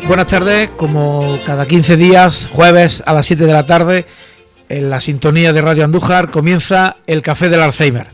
Buenas tardes, como cada 15 días, jueves a las 7 de la tarde, en la sintonía de Radio Andújar, comienza el Café del Alzheimer.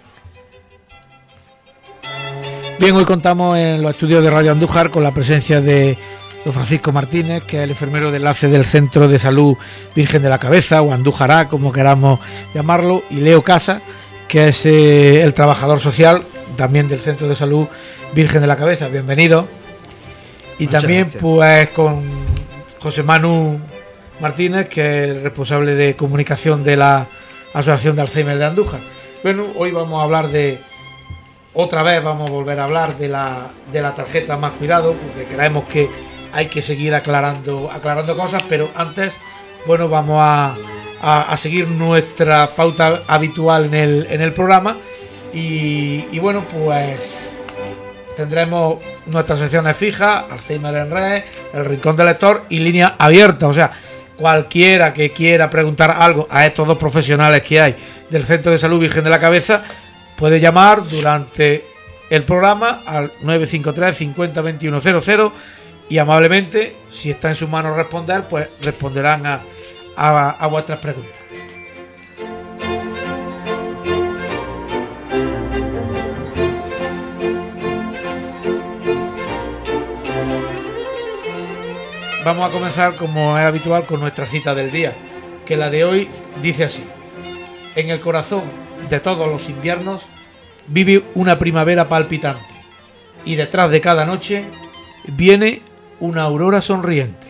Bien, hoy contamos en los estudios de Radio Andújar con la presencia de don Francisco Martínez, que es el enfermero de enlace del Centro de Salud Virgen de la Cabeza, o Andújará, como queramos llamarlo, y Leo Casa, que es el trabajador social también del Centro de Salud Virgen de la Cabeza. Bienvenido. Y muchas también gracias. Pues con José Manu Martínez, que es el responsable de comunicación de la Asociación de Alzheimer de Andújar. Bueno, hoy vamos a hablar vamos a volver a hablar de la tarjeta Más Cuidado, porque creemos que hay que seguir aclarando cosas, pero antes, bueno, vamos a seguir nuestra pauta habitual en el programa y bueno, pues tendremos nuestras secciones fijas, Alzheimer en Red, el Rincón del Lector y línea abierta. O sea, cualquiera que quiera preguntar algo a estos dos profesionales que hay del Centro de Salud Virgen de la Cabeza puede llamar durante el programa al 953 50 21 00 y amablemente, si está en su mano responder, pues responderán a vuestras preguntas. Vamos a comenzar, como es habitual, con nuestra cita del día, que la de hoy dice así: en el corazón de todos los inviernos vive una primavera palpitante y detrás de cada noche viene una aurora sonriente.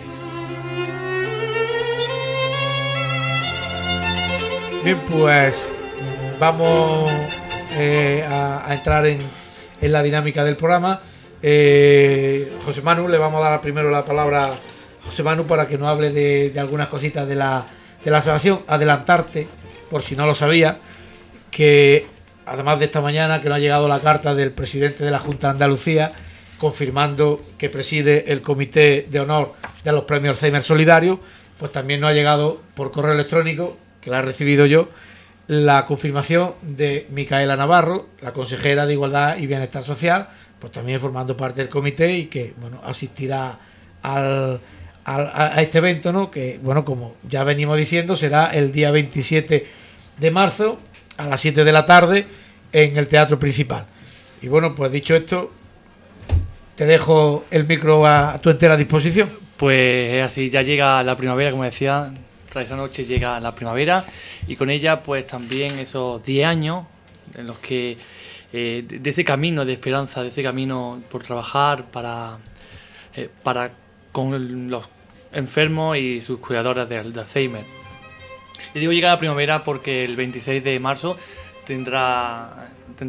Bien, pues vamos a entrar en la dinámica del programa. José Manu, le vamos a dar primero la palabra a José Manu para que nos hable de algunas cositas de la asociación. Adelantarte, por si no lo sabía, que además de esta mañana que nos ha llegado la carta del presidente de la Junta de Andalucía confirmando que preside el Comité de Honor de los Premios Alzheimer Solidarios, pues también nos ha llegado por correo electrónico, que la he recibido yo, la confirmación de Micaela Navarro, la consejera de Igualdad y Bienestar Social, pues también formando parte del comité y que, bueno, asistirá a este evento, ¿no? Que, bueno, como ya venimos diciendo, será el día 27 de marzo a las 7 de la tarde en el Teatro Principal. Y bueno, pues dicho esto, te dejo el micro a tu entera disposición. Pues así, ya llega la primavera, como decía, tras esa noche llega la primavera y con ella pues también esos 10 años en los que de ese camino de esperanza, de ese camino por trabajar para con los enfermos y sus cuidadoras de Alzheimer. Y digo llega la primavera porque el 26 de marzo tendrá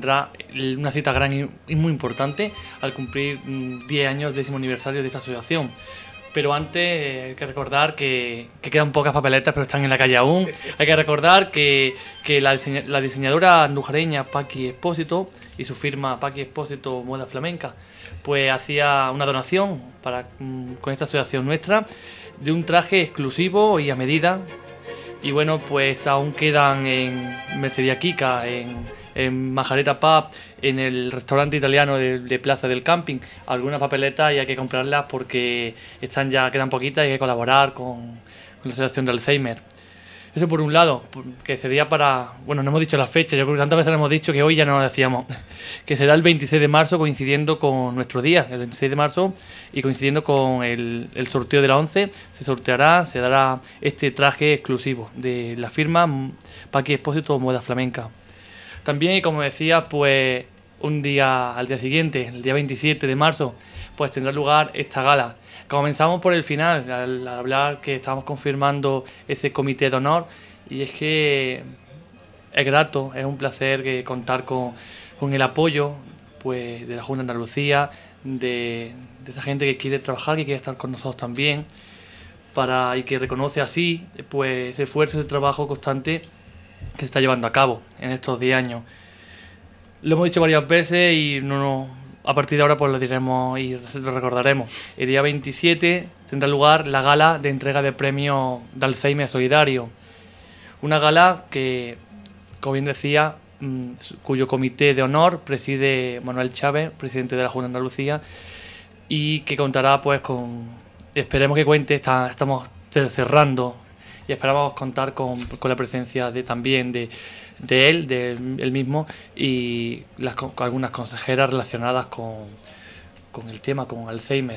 una cita gran y muy importante al cumplir 10 años, 10º aniversario de esta asociación. Pero antes hay que recordar que quedan pocas papeletas, pero están en la calle aún. Hay que recordar que la diseñadora andujareña Paqui Expósito y su firma Paqui Expósito Moda Flamenca pues hacía una donación con esta asociación nuestra de un traje exclusivo y a medida. Y bueno, pues aún quedan en Mercería Kika, en Majareta Pub, en el restaurante italiano de Plaza del Camping, algunas papeletas y hay que comprarlas porque quedan poquitas y hay que colaborar con la Asociación de Alzheimer. Eso por un lado, que sería no hemos dicho la fecha, yo creo que tantas veces hemos dicho que hoy ya no lo decíamos, que será el 26 de marzo coincidiendo con nuestro día, el 26 de marzo, y coincidiendo con el sorteo de la 11, se dará este traje exclusivo de la firma Paqui Expósito Moda Flamenca. También, como decía, pues al día siguiente, el día 27 de marzo, pues tendrá lugar esta gala. Comenzamos por el final, al hablar que estamos confirmando ese comité de honor, y es que es grato, es un placer contar con el apoyo pues de la Junta de Andalucía, de esa gente que quiere trabajar, que quiere estar con nosotros también, y que reconoce así pues ese esfuerzo, ese trabajo constante que se está llevando a cabo en estos 10 años. Lo hemos dicho varias veces y a partir de ahora pues lo diremos y lo recordaremos. El día 27 tendrá lugar la gala de entrega de premios de Alzheimer Solidario. Una gala que, como bien decía, cuyo comité de honor preside Manuel Chávez, presidente de la Junta de Andalucía, y que contará pues con esperemos que cuente, estamos cerrando y esperamos contar con la presencia también de él mismo y con algunas consejeras relacionadas con el tema, con Alzheimer.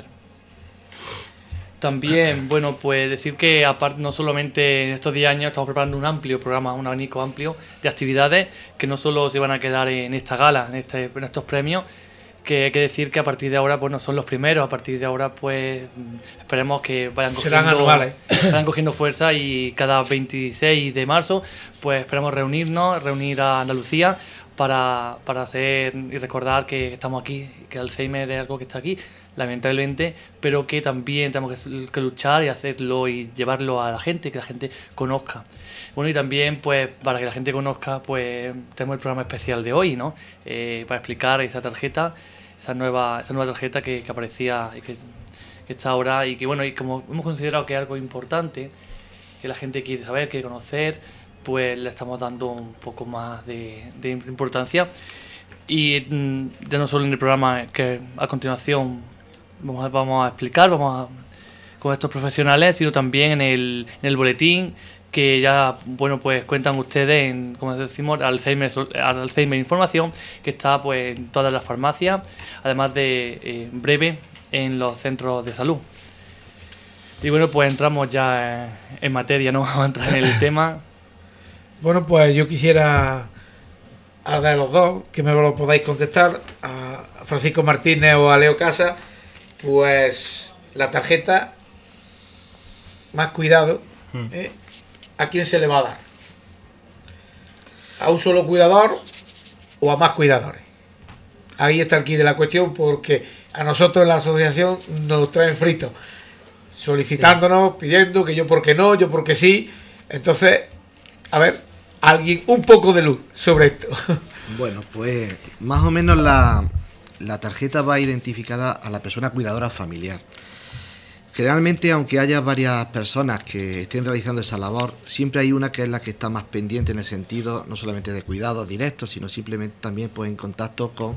También, bueno, pues decir que aparte, no solamente en estos 10 años estamos preparando un amplio programa, un abanico amplio de actividades que no solo se van a quedar en esta gala, en estos premios, que hay que decir que a partir de ahora, bueno, son los primeros, a partir de ahora pues esperemos que vayan cogiendo fuerza y cada 26 de marzo pues esperamos reunir a Andalucía para hacer y recordar que estamos aquí, que el Alzheimer es algo que está aquí, lamentablemente, pero que también tenemos que luchar y hacerlo y llevarlo a la gente, que la gente conozca. Bueno, y también, pues, para que la gente conozca, pues, tenemos el programa especial de hoy, ¿no? Para explicar esa tarjeta, esa nueva tarjeta que aparecía y que está ahora y que, bueno, y como hemos considerado que es algo importante, que la gente quiere saber, quiere conocer, pues le estamos dando un poco más de importancia. Y ya no solo en el programa que a continuación vamos a explicar, con estos profesionales, sino también en el boletín que ya, bueno, pues cuentan ustedes en, como decimos, Alzheimer Información, que está pues en todas las farmacias, además de breve en los centros de salud. Y bueno, pues entramos ya en materia, no vamos a entrar en el tema. Bueno, pues yo quisiera a de los dos, que me lo podáis contestar, a Francisco Martínez o a Leo Casa, pues la tarjeta, más cuidado, ¿a quién se le va a dar? ¿A un solo cuidador o a más cuidadores? Ahí está el quid de la cuestión, porque a nosotros en la asociación nos traen fritos, solicitándonos, pidiendo que yo porque no, yo porque sí. Entonces, a ver, alguien, un poco de luz sobre esto. Bueno, pues más o menos la tarjeta va identificada a la persona cuidadora familiar. Generalmente, aunque haya varias personas que estén realizando esa labor, siempre hay una que es la que está más pendiente en el sentido no solamente de cuidados directos, sino simplemente también pues, en contacto con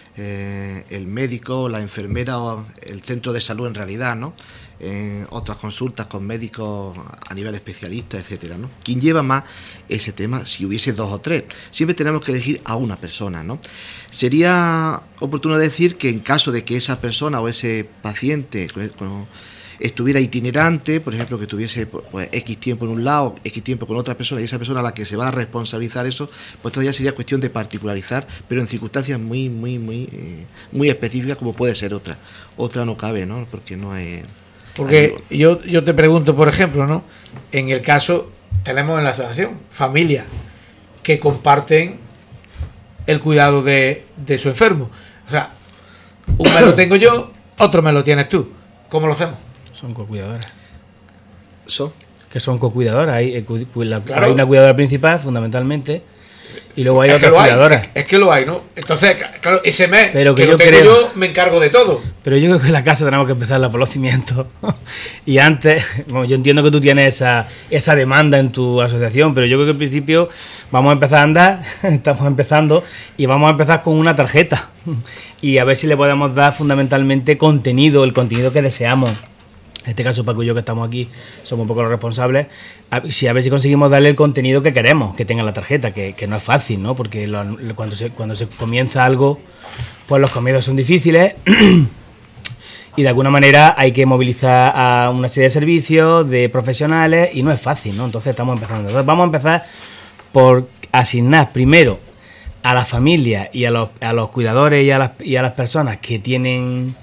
el médico, la enfermera o el centro de salud en realidad, ¿no? En otras consultas con médicos a nivel especialista, etcétera, ¿no? ¿Quién lleva más ese tema? Si hubiese 2 o 3, siempre tenemos que elegir a una persona, ¿no? Sería oportuno decir que en caso de que esa persona o ese paciente estuviera itinerante, por ejemplo, que tuviese pues, X tiempo en un lado, X tiempo con otra persona, y esa persona a la que se va a responsabilizar eso, pues todavía sería cuestión de particularizar, pero en circunstancias muy específicas, como puede ser otra. Otra no cabe, ¿no? Porque no es... Porque yo te pregunto, por ejemplo, ¿no? En el caso, tenemos en la asociación familias que comparten el cuidado de su enfermo. O sea, un me lo tengo yo, otro me lo tienes tú. ¿Cómo lo hacemos? Son cocuidadoras. ¿Son? Que son cocuidadoras. Hay Claro. una cuidadora principal, fundamentalmente, y luego hay otras cuidadoras. Es que lo hay, ¿no? Entonces, claro, ese mes pero que lo tengo yo, me encargo de todo. Pero yo creo que en la casa tenemos que empezarla por los cimientos. Y antes, bueno, yo entiendo que tú tienes esa demanda en tu asociación, pero yo creo que al principio vamos a empezar a andar, estamos empezando, y vamos a empezar con una tarjeta. Y a ver si le podemos dar fundamentalmente contenido, el contenido que deseamos. En este caso, Paco y yo que estamos aquí somos un poco los responsables, a ver si conseguimos darle el contenido que queremos que tenga la tarjeta, que no es fácil, ¿no? Porque cuando se comienza algo, pues los comienzos son difíciles y de alguna manera hay que movilizar a una serie de servicios, de profesionales, y no es fácil, ¿no? Entonces estamos empezando. Entonces vamos a empezar por asignar primero a la familia y a los cuidadores y a las personas que tienen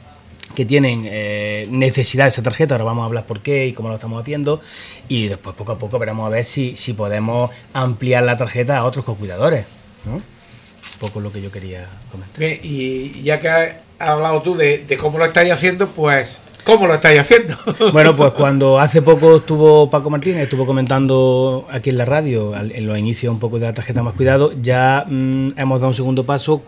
necesidad de esa tarjeta. Ahora vamos a hablar por qué y cómo lo estamos haciendo, y después poco a poco veremos a ver si podemos ampliar la tarjeta a otros cocuidadores, ¿no? Un poco lo que yo quería comentar. Bien, y ya que has hablado tú de cómo lo estáis haciendo, pues ¿cómo lo estáis haciendo? Bueno, pues cuando hace poco estuvo Paco Martínez, estuvo comentando aquí en la radio, en los inicios un poco de la tarjeta más cuidado, ya hemos dado un segundo paso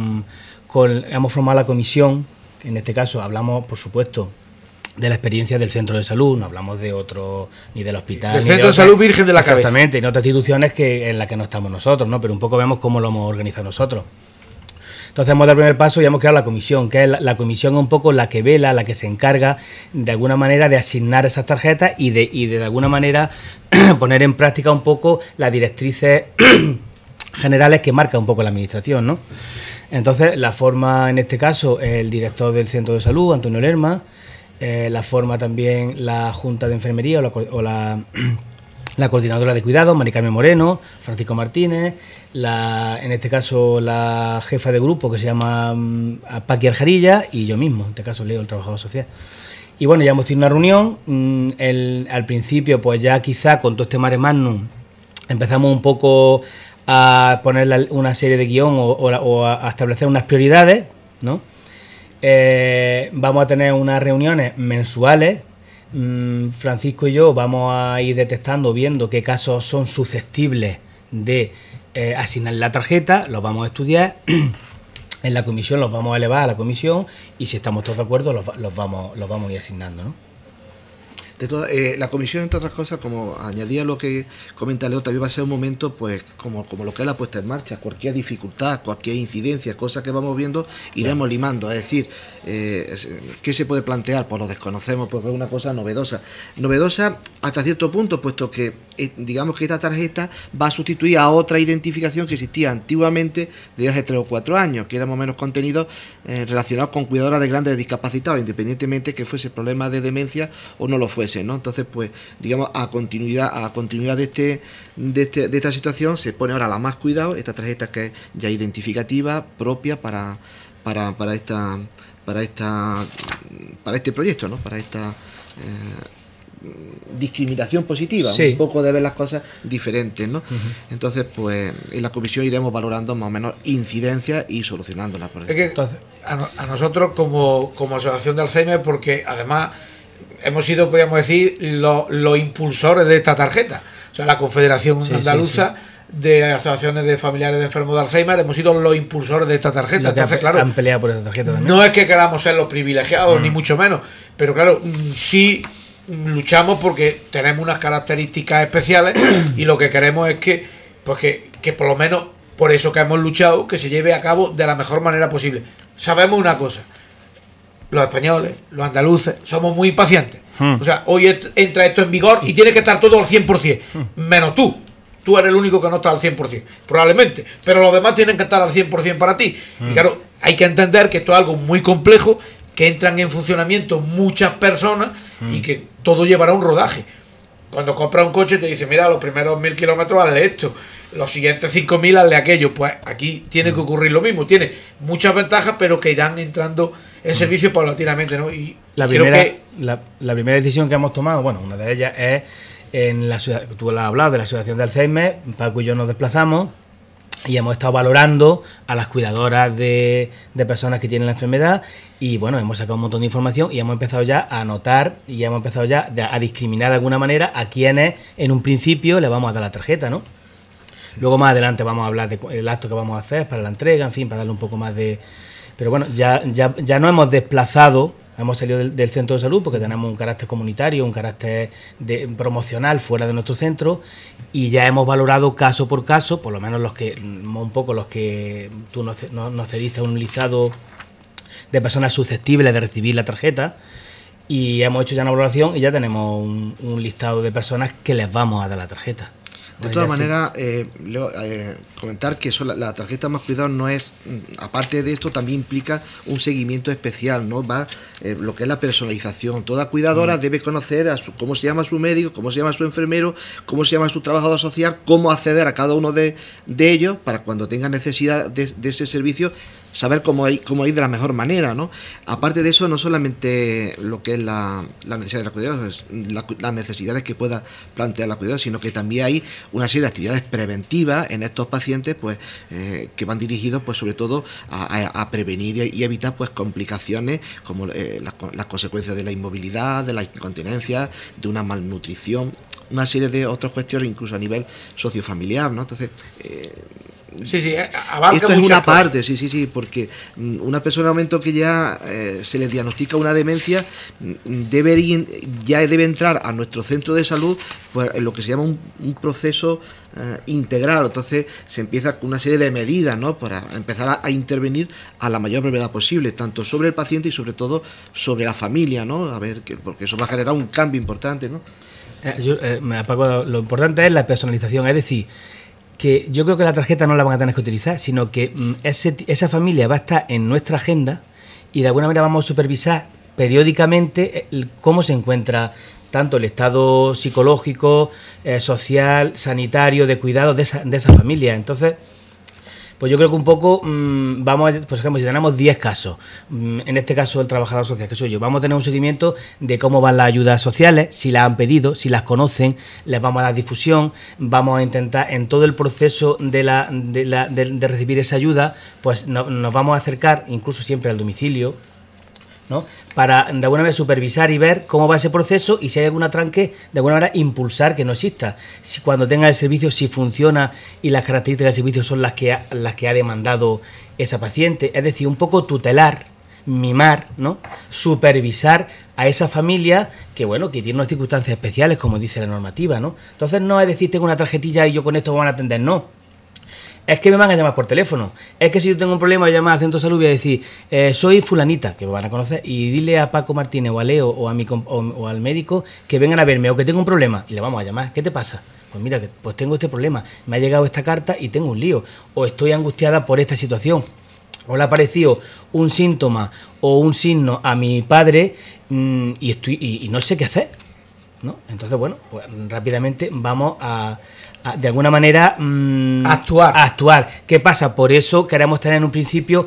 hemos formado la comisión. En este caso hablamos, por supuesto, de la experiencia del centro de salud, no hablamos de otro, ni del hospital. Del centro de salud Virgen de la Cabeza. Exactamente, en otras instituciones en las que no estamos nosotros, ¿no? Pero un poco vemos cómo lo hemos organizado nosotros. Entonces hemos dado el primer paso y hemos creado la comisión, que es la comisión un poco la que vela, la que se encarga de alguna manera de asignar esas tarjetas y de alguna manera poner en práctica un poco las directrices generales que marca un poco la administración, ¿no? Entonces la forma en este caso el director del centro de salud, Antonio Lerma, la forma también la Junta de Enfermería o la coordinadora de cuidados, Mari Carmen Moreno, Francisco Martínez, en este caso la jefa de grupo que se llama Paqui Arjarilla y yo mismo, en este caso Leo, el trabajador social. Y bueno, ya hemos tenido una reunión, al principio pues ya quizá con todo este mare magnum empezamos un poco a poner una serie de guión o a establecer unas prioridades, ¿no? Vamos a tener unas reuniones mensuales. Francisco y yo vamos a ir detectando, viendo qué casos son susceptibles de asignar la tarjeta, los vamos a estudiar, en la comisión los vamos a elevar a la comisión y si estamos todos de acuerdo los vamos a ir asignando, ¿no? La comisión, entre otras cosas, como añadía lo que comenta Leo, también va a ser un momento, pues, como lo que es la puesta en marcha. Cualquier dificultad, cualquier incidencia, cosas que vamos viendo, iremos limando. Es decir, ¿qué se puede plantear? Pues lo desconocemos, porque es una cosa novedosa. Novedosa hasta cierto punto, puesto que, digamos que esta tarjeta va a sustituir a otra identificación que existía antiguamente desde hace 3 o 4 años, que era más o menos contenido relacionados con cuidadoras de grandes discapacitados, independientemente que fuese problema de demencia o no lo fuese, ¿no? Entonces, pues, digamos, a continuidad de esta situación se pone ahora la más cuidado, esta tarjeta que es ya identificativa, propia para este proyecto, ¿no? Para esta discriminación positiva, sí. Un poco de ver las cosas diferentes, ¿no? Entonces, pues, en la comisión iremos valorando más o menos incidencias y solucionándolas. Es que entonces, a nosotros como asociación de Alzheimer, porque además hemos sido, podríamos decir, los impulsores de esta tarjeta. O sea, la Confederación Andaluza de Asociaciones de Familiares de Enfermos de Alzheimer, hemos sido los impulsores de esta tarjeta. Entonces, claro, han peleado por esta tarjeta también. No es que queramos ser los privilegiados, ni mucho menos, pero claro, sí luchamos porque tenemos unas características especiales y lo que queremos es que por lo menos, por eso que hemos luchado, que se lleve a cabo de la mejor manera posible. Sabemos una cosa: los españoles, los andaluces, somos muy impacientes. O sea, hoy entra esto en vigor y tiene que estar todo al 100%, menos tú. Tú eres el único que no está al 100%, probablemente, pero los demás tienen que estar al 100% para ti. Y claro, hay que entender que esto es algo muy complejo, que entran en funcionamiento muchas personas y que todo llevará un rodaje. Cuando compras un coche te dice, mira, los primeros 1000 kilómetros hazle esto, los siguientes 5000 hazle aquello. Pues aquí tiene que ocurrir lo mismo. Tiene muchas ventajas, pero que irán entrando en servicio paulatinamente, ¿no? Y la primera decisión que hemos tomado, bueno, una de ellas es en la ciudad, tú lo has hablado de la asociación de Alzheimer. Paco y yo nos desplazamos y hemos estado valorando a las cuidadoras de personas que tienen la enfermedad y bueno, hemos sacado un montón de información y hemos empezado ya a anotar y hemos empezado ya a discriminar de alguna manera a quienes en un principio le vamos a dar la tarjeta, ¿no? Luego más adelante vamos a hablar del acto que vamos a hacer para la entrega, en fin, para darle un poco más de... Pero bueno, ya no hemos desplazado. Hemos salido del centro de salud porque tenemos un carácter comunitario, un carácter promocional fuera de nuestro centro y ya hemos valorado caso por caso, por lo menos los que tú nos cediste un listado de personas susceptibles de recibir la tarjeta y hemos hecho ya una valoración y ya tenemos un listado de personas que les vamos a dar la tarjeta. De todas maneras, comentar que la tarjeta Más Cuidado no es, aparte de esto, también implica un seguimiento especial, ¿no? Lo que es la personalización. Toda cuidadora debe conocer cómo se llama su médico, cómo se llama su enfermero, cómo se llama su trabajador social, cómo acceder a cada uno de ellos para cuando tenga necesidad de ese servicio, saber cómo ir de la mejor manera, ¿no? Aparte de eso, no solamente lo que es la necesidad de la cuidadora, las necesidades que pueda plantear la cuidadora, sino que también hay una serie de actividades preventivas en estos pacientes, pues que van dirigidos, pues sobre todo a prevenir y evitar, pues complicaciones como las consecuencias de la inmovilidad, de la incontinencia, de una malnutrición, una serie de otras cuestiones, incluso a nivel sociofamiliar, ¿no? Entonces, Sí, abarca esto es una muchas cosas. parte, sí, porque una persona en el momento que ya se le diagnostica una demencia debe entrar a nuestro centro de salud pues en lo que se llama un proceso integral. Entonces se empieza con una serie de medidas, ¿no?, para empezar a intervenir a la mayor brevedad posible, tanto sobre el paciente y sobre todo sobre la familia, ¿no? A ver, porque eso va a generar un cambio importante, ¿no? Paco, lo importante es la personalización, es decir, que yo creo que la tarjeta no la van a tener que utilizar, sino que esa familia va a estar en nuestra agenda y de alguna manera vamos a supervisar periódicamente cómo se encuentra tanto el estado psicológico, social, sanitario, de cuidado de esa familia. Entonces, pues yo creo que un poco vamos a, pues ejemplo, si tenemos 10 casos, en este caso el trabajador social, que soy yo, vamos a tener un seguimiento de cómo van las ayudas sociales, si las han pedido, si las conocen, les vamos a dar difusión, vamos a intentar en todo el proceso de recibir esa ayuda, pues nos vamos a acercar incluso siempre al domicilio, ¿no?, para de alguna manera supervisar y ver cómo va ese proceso y si hay algún atranque, de alguna manera impulsar que no exista. Si cuando tenga el servicio, si funciona y las características del servicio son las que ha demandado esa paciente, es decir, un poco tutelar, mimar, ¿no?, supervisar a esa familia que, bueno, que tiene unas circunstancias especiales, como dice la normativa, ¿no? Entonces no es decir, tengo una tarjetilla y yo con esto me van a atender, no. Es que me van a llamar por teléfono. Es que si yo tengo un problema, voy a llamar al centro de salud y voy a decir, soy fulanita, que me van a conocer, y dile a Paco Martínez o a Leo o al médico que vengan a verme o que tengo un problema. Y le vamos a llamar. ¿Qué te pasa? Pues mira, pues tengo este problema. Me ha llegado esta carta y tengo un lío. O estoy angustiada por esta situación. O le ha aparecido un síntoma o un signo a mi padre y no sé qué hacer, ¿no? Entonces, bueno, pues rápidamente vamos a de alguna manera actuar. ¿Qué pasa? Por eso queremos tener en un principio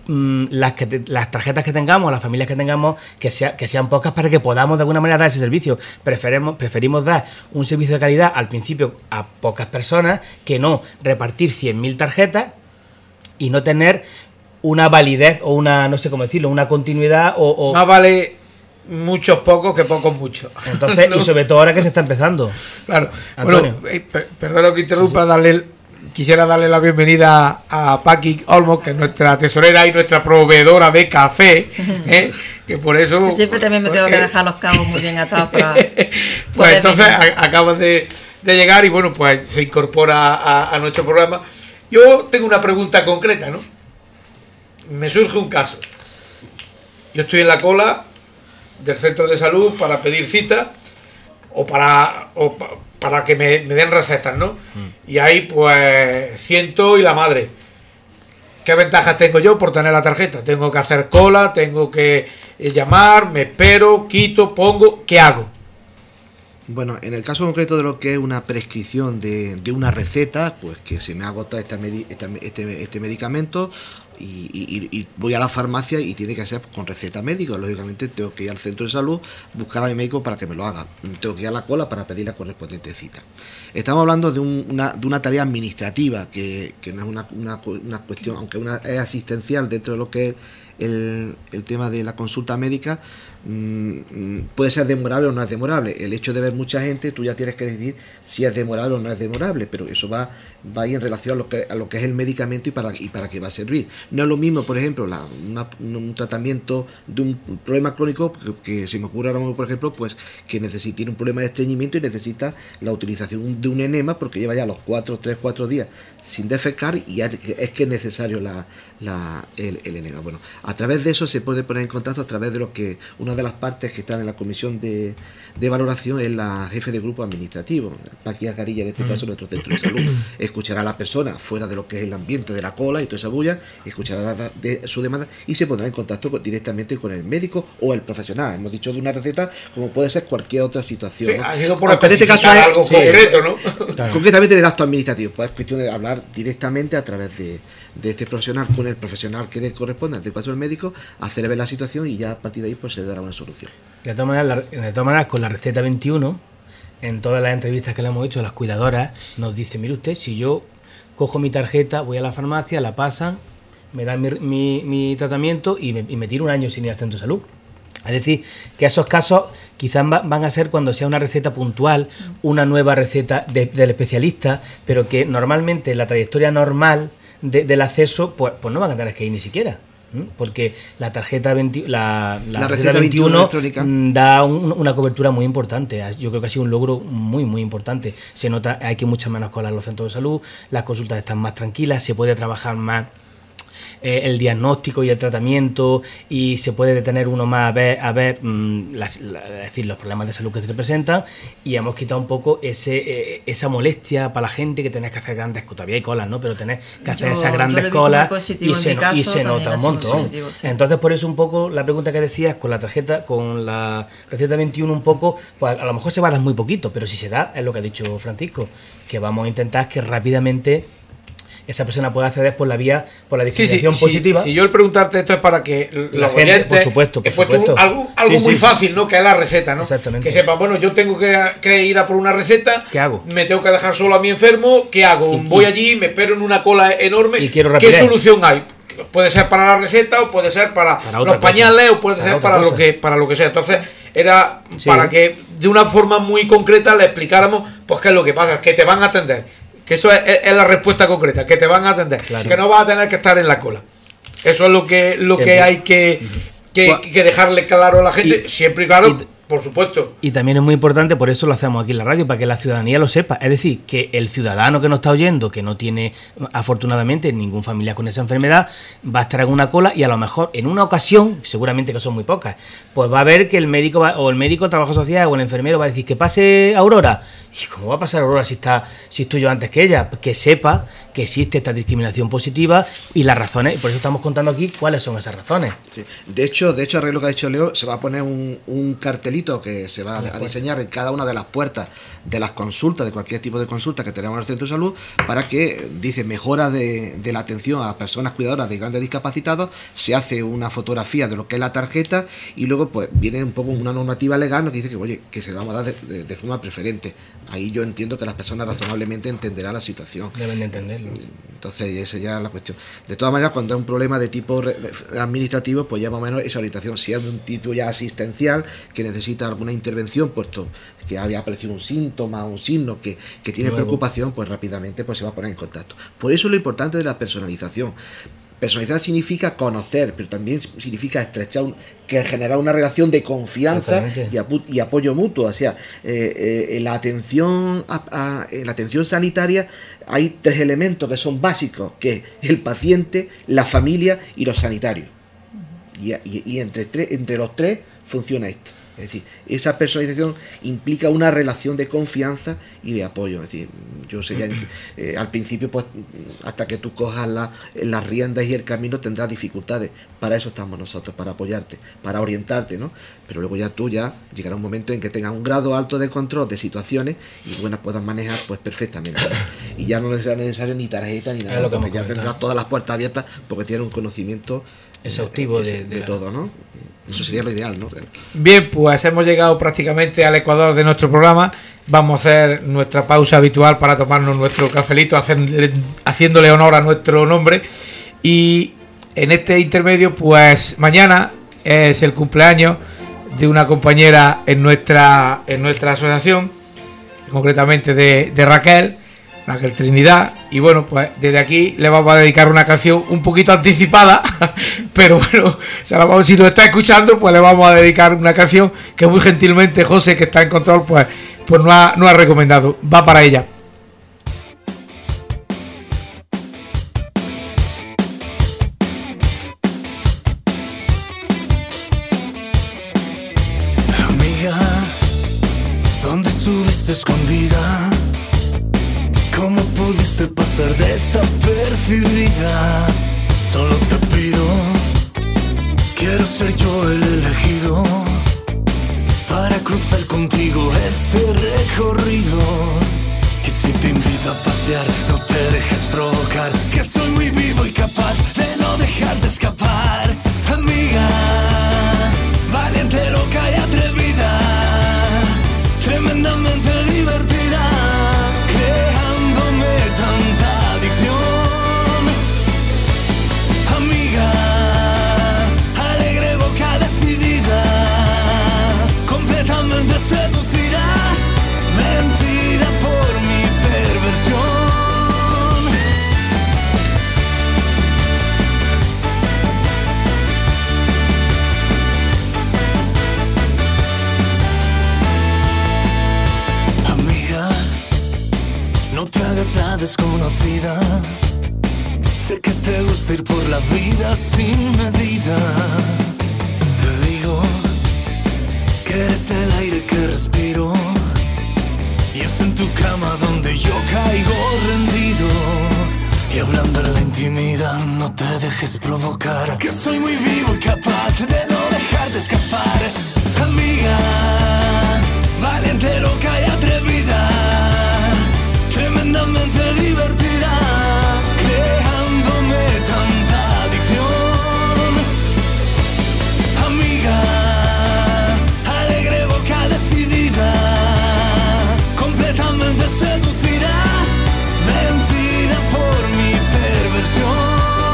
las tarjetas que tengamos, las familias que tengamos, que sean pocas para que podamos de alguna manera dar ese servicio. Preferimos dar un servicio de calidad al principio a pocas personas que no repartir 100.000 tarjetas y no tener una validez o una, no sé cómo decirlo, una continuidad o... Más vale muchos pocos que pocos muchos. Entonces, ¿no? Y sobre todo ahora que se está empezando. Claro. Antonio. Bueno, perdona que interrumpa, quisiera darle la bienvenida a Paqui Olmos, que es nuestra tesorera y nuestra proveedora de café, que por eso... Siempre también me tengo que dejar los cabos muy bien atados para... Pues entonces acabas de llegar y bueno, pues se incorpora a nuestro programa. Yo tengo una pregunta concreta, ¿no? Me surge un caso. Yo estoy en la cola del centro de salud para pedir cita o para que me den recetas, ¿no? Y ahí pues ciento y la madre. ¿Qué ventajas tengo yo por tener la tarjeta? Tengo que hacer cola, tengo que llamar, me espero, quito, pongo, ¿qué hago? Bueno, en el caso concreto de lo que es una prescripción de una receta, pues que se me ha agotado este medicamento y voy a la farmacia y tiene que ser con receta médica. Lógicamente tengo que ir al centro de salud, buscar a mi médico para que me lo haga. Tengo que ir a la cola para pedir la correspondiente cita. Estamos hablando de una tarea administrativa que no es una cuestión, aunque es asistencial dentro de lo que es el tema de la consulta médica. Puede ser demorable o no es demorable. El hecho de ver mucha gente, tú ya tienes que decidir si es demorable o no es demorable, pero eso va ahí en relación a lo que es el medicamento y para qué va a servir. No es lo mismo, por ejemplo, un tratamiento de un problema crónico que se me ocurre ahora mismo, por ejemplo, pues que tiene un problema de estreñimiento y necesita la utilización de un enema porque lleva ya los 4 días sin defecar y es que es necesario el enema. Bueno, a través de eso se puede poner en contacto a través de lo que una de las partes que están en la comisión de valoración es la jefe de grupo administrativo, Paqui Algarilla, en este caso nuestro centro de salud. Escuchará a la persona fuera de lo que es el ambiente de la cola y toda esa bulla, escuchará de su demanda y se pondrá en contacto directamente con el médico o el profesional. Hemos dicho de una receta como puede ser cualquier otra situación, sí, ¿no? ha sido por en este caso es algo concreto, ¿no? Claro. Concretamente en el acto administrativo, pues es cuestión de hablar directamente a través de este profesional con el profesional que le corresponde, en este caso el médico, hacerle ver la situación y ya a partir de ahí pues se dará una solución. De todas maneras, con la receta 21, en todas las entrevistas que le hemos hecho a las cuidadoras, nos dice, mire usted, si yo cojo mi tarjeta, voy a la farmacia, la pasan, me dan mi tratamiento y me tiro un año sin ir al centro de salud. Es decir, que esos casos quizás van a ser cuando sea una receta puntual, una nueva receta del especialista, pero que normalmente la trayectoria normal del acceso, pues no van a tener que ir ni siquiera. Porque la tarjeta la receta 21 da una cobertura muy importante. Yo creo que ha sido un logro muy muy importante. Se nota, hay que muchas menos colas en los centros de salud, las consultas están más tranquilas, se puede trabajar más el diagnóstico y el tratamiento, y se puede detener uno más a ver es decir, los problemas de salud que se presentan, y hemos quitado un poco esa molestia para la gente que tenés que hacer grandes colas. Todavía hay colas, ¿no? Pero tenés que hacer esas grandes colas y se nota un montón. Positivo, sí. Entonces, por eso un poco la pregunta que decías con la tarjeta, con la receta 21 un poco, pues a lo mejor se va a dar muy poquito, pero si se da, es lo que ha dicho Francisco, que vamos a intentar que rápidamente esa persona puede acceder por la discriminación positiva. Si yo el preguntarte esto es para que los oyentes, por supuesto. algo muy fácil, ¿no? Que es la receta, ¿no? Exactamente. Que sepan, bueno, yo tengo que ir a por una receta. ¿Qué hago? Me tengo que dejar solo a mi enfermo. ¿Qué hago? Voy allí, me espero en una cola enorme. Y quiero ¿Qué solución hay? Puede ser para la receta, o puede ser para los pañales, o puede ser para lo que sea. Entonces, era para que de una forma muy concreta le explicáramos pues qué es lo que pasa, que te van a atender. Que eso es la respuesta concreta, que te van a atender, claro. Que no vas a tener que estar en la cola. Eso es lo que hay que dejarle claro a la gente, siempre y claro, por supuesto. Y también es muy importante, por eso lo hacemos aquí en la radio, para que la ciudadanía lo sepa. Es decir, que el ciudadano que nos está oyendo, que no tiene afortunadamente ningún familiar con esa enfermedad, va a estar en una cola, y a lo mejor en una ocasión, seguramente que son muy pocas, pues va a ver que el médico de trabajo social o el enfermero va a decir que pase Aurora. ¿Y cómo va a pasar Aurora si estoy yo antes que ella? Que sepa que existe esta discriminación positiva y las razones, y por eso estamos contando aquí cuáles son esas razones. Sí. De hecho, arreglo lo que ha dicho Leo, se va a poner un cartelito que se va a diseñar en cada una de las puertas de las consultas, de cualquier tipo de consulta que tenemos en el centro de salud, para que dice mejora de la atención a personas cuidadoras de grandes discapacitados. Se hace una fotografía de lo que es la tarjeta, y luego pues viene un poco una normativa legal que dice que oye, que se la vamos a dar de forma preferente. Ahí yo entiendo que las personas razonablemente entenderán la situación. Deben de entenderlo. Entonces esa ya es la cuestión. De todas maneras, cuando es un problema de tipo administrativo, pues ya más o menos esa orientación. Si es de un tipo ya asistencial, que necesita alguna intervención, puesto que había aparecido un síntoma, un signo que tiene preocupación, pues rápidamente pues se va a poner en contacto. Por eso es lo importante de la personalización. Personalizar significa conocer, pero también significa generar una relación de confianza y apoyo mutuo. O sea, en la atención sanitaria hay 3 elementos que son básicos, que es el paciente, la familia y los sanitarios. Y entre los 3 funciona esto. Es decir, esa personalización implica una relación de confianza y de apoyo. Es decir, yo sé ya al principio, pues hasta que tú cojas las riendas y el camino tendrás dificultades. Para eso estamos nosotros, para apoyarte, para orientarte, ¿no? Pero luego ya llegará un momento en que tengas un grado alto de control de situaciones y puedas manejar pues perfectamente, ¿no? Y ya no será necesario ni tarjeta ni nada, porque ya tendrás todas las puertas abiertas porque tienes un conocimiento exhaustivo de todo, ¿no? Eso sería lo ideal, ¿no? Bien, pues hemos llegado prácticamente al ecuador de nuestro programa. Vamos a hacer nuestra pausa habitual para tomarnos nuestro cafelito, haciéndole honor a nuestro nombre. Y en este intermedio, pues mañana es el cumpleaños de una compañera en nuestra asociación, concretamente de Raquel Trinidad, y bueno, pues desde aquí le vamos a dedicar una canción un poquito anticipada, pero bueno, si nos está escuchando, pues le vamos a dedicar una canción que muy gentilmente José, que está en control, pues nos ha recomendado. Va para ella. Amiga, ¿dónde estuviste escondida? ¿Cómo pudiste pasar desapercibida? Solo te pido, quiero ser yo el elegido para cruzar contigo este recorrido. Y si te invito a pasear, no te dejes provocar, que soy muy vivo y capaz de no dejarte escapar. Amiga, valiente, loca y atrevida, tremendamente divertida, tanta adicción. Amiga, alegre, boca decidida, completamente seducida, vencida por mi perversión. una desconocida. Sé que te gusta ir por la vida sin medida. Te digo que eres el aire que respiro y es en tu cama donde yo caigo rendido. Y hablando en la intimidad, no te dejes provocar, que soy muy vivo y capaz de no dejarte escapar. Amiga, valiente, loca y atrevida, tremendamente divertida, creándome tanta adicción. Amiga, alegre, boca decidida, completamente seducida, vencida por mi perversión.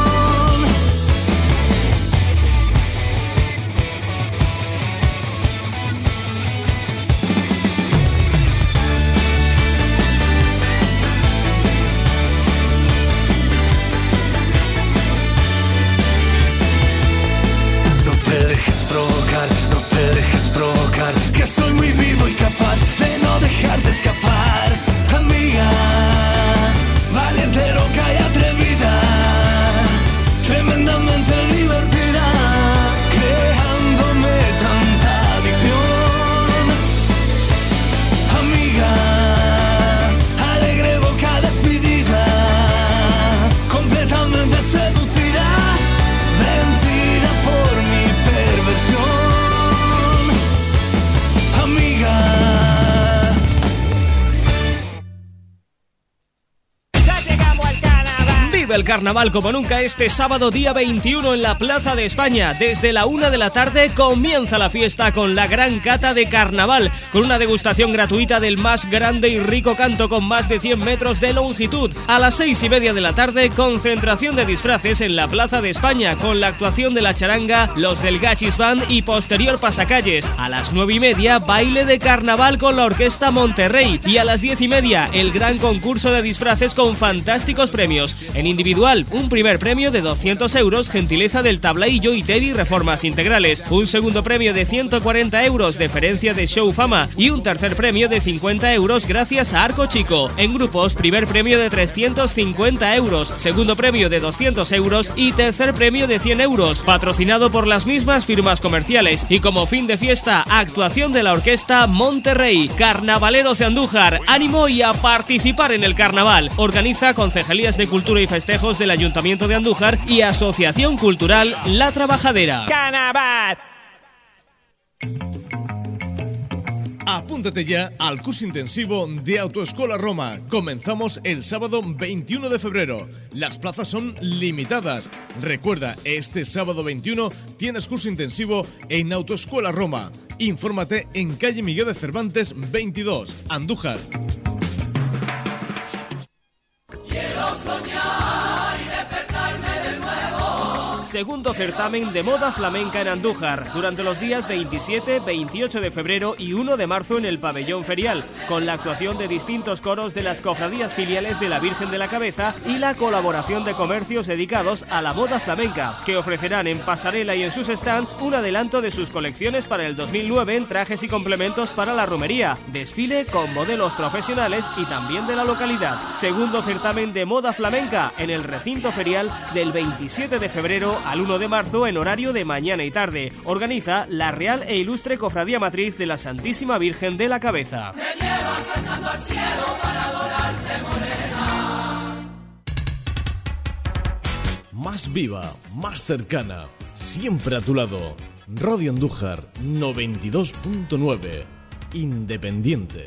No te dejes provocar, que soy muy vivo y capaz de no dejarte escapar. Amiga, valiente, loca y atrevida, tremendamente divertida, creándome tanta adicción. Amiga, alegre, boca decidida, completamente seducida, vencida por mi perversión. Amiga. Ya llegamos al carnaval. Vive el carnaval como nunca este sábado día 21 en la Plaza de España. Desde la 1 de la tarde comienza la fiesta con la gran cata de carnaval, con una degustación gratuita del más grande y rico canto con más de 100 metros de longitud. A las 6:30 de la tarde, concentración de disfraces en la Plaza de España con la actuación de la charanga, los del Gachis Band y posterior pasacalles. A las 9:30, baile de carnaval con la Orquesta Monterrey. Y a las 10:30, el gran concurso de disfraces con fantásticos premios. En individual, un primer premio de 200 euros, gentileza del Tablaillo y Teddy Reformas Integrales. Un segundo premio de 140 euros, deferencia de Show Fama. Y un tercer premio de 50 euros gracias a Arco Chico. En grupos, primer premio de 350 euros, segundo premio de 200 euros y tercer premio de 100 euros. Patrocinado por las mismas firmas comerciales. Y como fin de fiesta, actuación de la Orquesta Monterrey. Carnavaleros de Andújar, ánimo y a participar en el carnaval. Organiza Concejalías de Cultura y Festejos del Ayuntamiento de Andújar y Asociación Cultural La Trabajadera. ¡Carnaval! Apúntate ya al curso intensivo de Autoescuela Roma. Comenzamos el sábado 21 de febrero. Las plazas son limitadas. Recuerda, este sábado 21 tienes curso intensivo en Autoescuela Roma. Infórmate en calle Miguel de Cervantes 22, Andújar. Quiero soñar y despertarme de nuevo. Segundo certamen de moda flamenca en Andújar, durante los días 27, 28 de febrero y 1 de marzo en el pabellón ferial, con la actuación de distintos coros de las cofradías filiales de la Virgen de la Cabeza y la colaboración de comercios dedicados a la moda flamenca, que ofrecerán en pasarela y en sus stands un adelanto de sus colecciones para el 2009 en trajes y complementos para la romería, desfile con modelos profesionales y también de la localidad. Segundo certamen de moda flamenca en el recinto ferial del 27 de febrero al 1 de marzo en horario de mañana y tarde. Organiza la Real e Ilustre Cofradía Matriz de la Santísima Virgen de la Cabeza. Me llevas cantando al cielo para adorarte, morena. Más viva, más cercana, siempre a tu lado. Radio Andújar 92.9, independiente.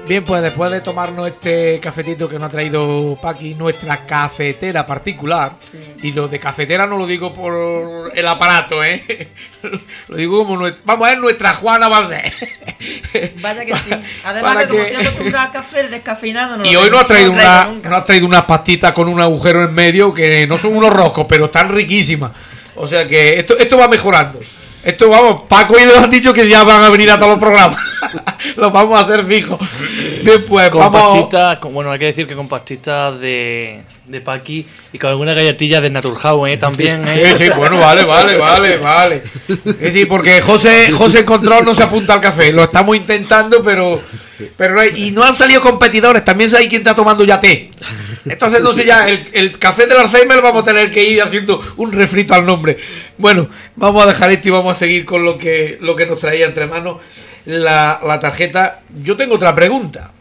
Bien, pues después de tomarnos este cafetito que nos ha traído Paqui, nuestra cafetera particular, Sí. y lo de cafetera no lo digo por el aparato, lo digo como vamos a ver nuestra Juana Valdés. Vaya que sí. Además Para que como que- estoy acostumbrado al café descafeinado, no Y lo hoy nos ha traído no lo traigo nunca. nos ha traído unas pastitas con un agujero en medio que no son unos roscos, pero están riquísimas. O sea que esto va mejorando. Esto, vamos, Paco y Leo han dicho que ya van a venir a todos los programas. Los vamos a hacer fijos. Bien, pues Con vamos. pastitas, bueno, hay que decir que con pastitas de Paqui y con alguna galletilla de Naturhaus, también, Sí, bueno, vale. Sí, porque José Control no se apunta al café. Lo estamos intentando, pero no hay, y no han salido competidores. También hay quien está tomando ya té. Entonces, no sé ya, el café del Alzheimer vamos a tener que ir haciendo un refrito al nombre. Bueno, vamos a dejar esto y vamos a seguir con lo que nos traía entre manos la tarjeta. Yo tengo otra pregunta.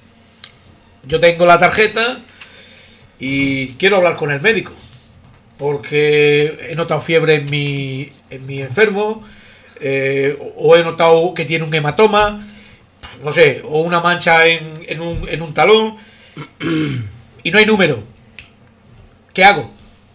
Yo tengo la tarjeta y quiero hablar con el médico, porque he notado fiebre en mi enfermo, o he notado que tiene un hematoma, no sé, o una mancha en un talón, y no hay número. ¿Qué hago?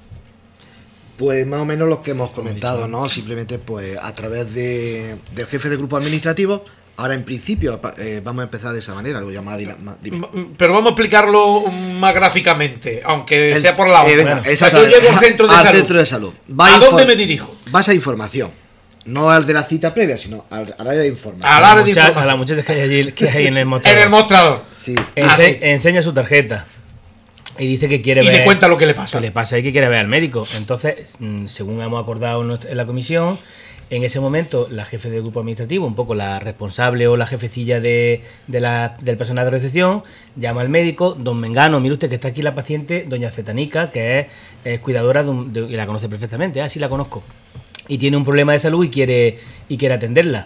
Pues más o menos lo que hemos comentado, ¿no? Simplemente pues a través del jefe de grupo administrativo. Ahora en principio vamos a empezar de esa manera, lo llamada dime. Pero vamos a explicarlo más gráficamente, aunque sea por la venga, hora. Yo exactamente. llego al centro de Al salud. centro de salud. ¿A dónde me dirijo? Vas a información. No al de la cita previa, sino al área de información. Al área de A información. las muchachas que hay allí, que hay en el En mostrador. el mostrador. Sí. Sí. Enseña su tarjeta y dice que quiere Y ver. le cuenta lo que le pasa. Que le pasa y que quiere ver al médico. Entonces, según hemos acordado en la comisión, en ese momento la jefe del grupo administrativo, un poco la responsable o la jefecilla del personal de recepción, llama al médico: don Mengano, mire usted que está aquí la paciente, doña Zetanica, que es cuidadora y la conoce perfectamente. Sí la conozco. Y tiene un problema de salud y quiere atenderla.